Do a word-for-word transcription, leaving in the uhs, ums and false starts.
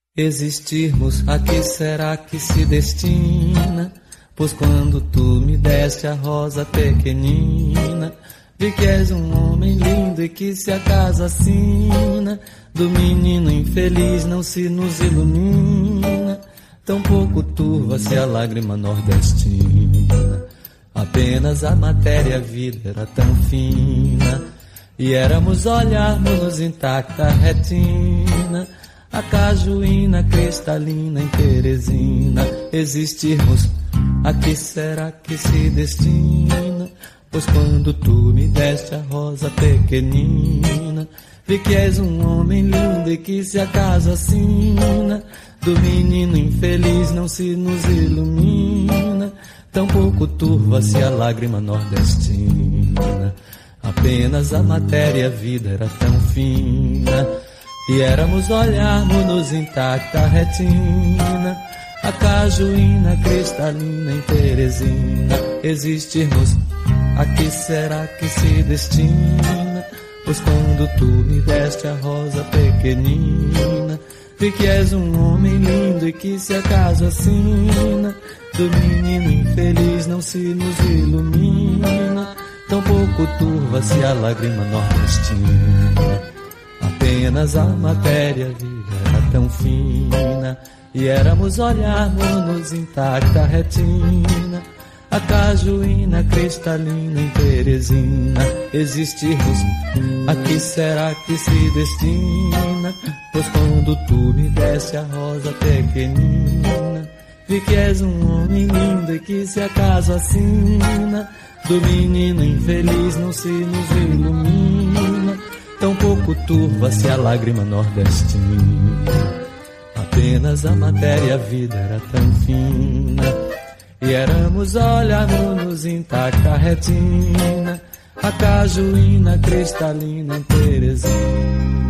Existirmos, a que será que se destina? Pois quando tu me deste a rosa pequenina, vi que és um homem lindo e que se acaso assina, do menino infeliz não se nos ilumina, tão pouco turva-se a lágrima nordestina. Apenas a matéria, a vida era tão fina, e éramos olharmos intacta a retina, a cajuína cristalina em Teresina. Existirmos, a que será que se destina? Pois quando tu me deste a rosa pequenina, vi que és um homem lindo e que se acaso assina, do menino infeliz não se nos ilumina, tão pouco turva-se a lágrima nordestina. Apenas a matéria, a vida era tão fina, e éramos olharmos-nos intacta a retina, a cajuína cristalina em Teresina. Existirmos, a que será que se destina? Pois quando tu me deste a rosa pequenina, vi que és um homem lindo e que se acaso assina, do menino infeliz não se nos ilumina, tão pouco turva-se a lágrima nordestina. Apenas a matéria, a vida era tão fina, e éramos olharmos-nos intacta a retina, a cajuína cristalina em Teresina. Existirmos, a que será que se destina? Pois quando tu me deste a rosa pequenina, vi que és um homem lindo e que se acaso assina, do menino infeliz não se nos ilumina, tão pouco turva-se a lágrima nordestina. Apenas a matéria, a vida era tão fina, e éramos olharmos intacta a retina, a cajuína cristalina em Teresina.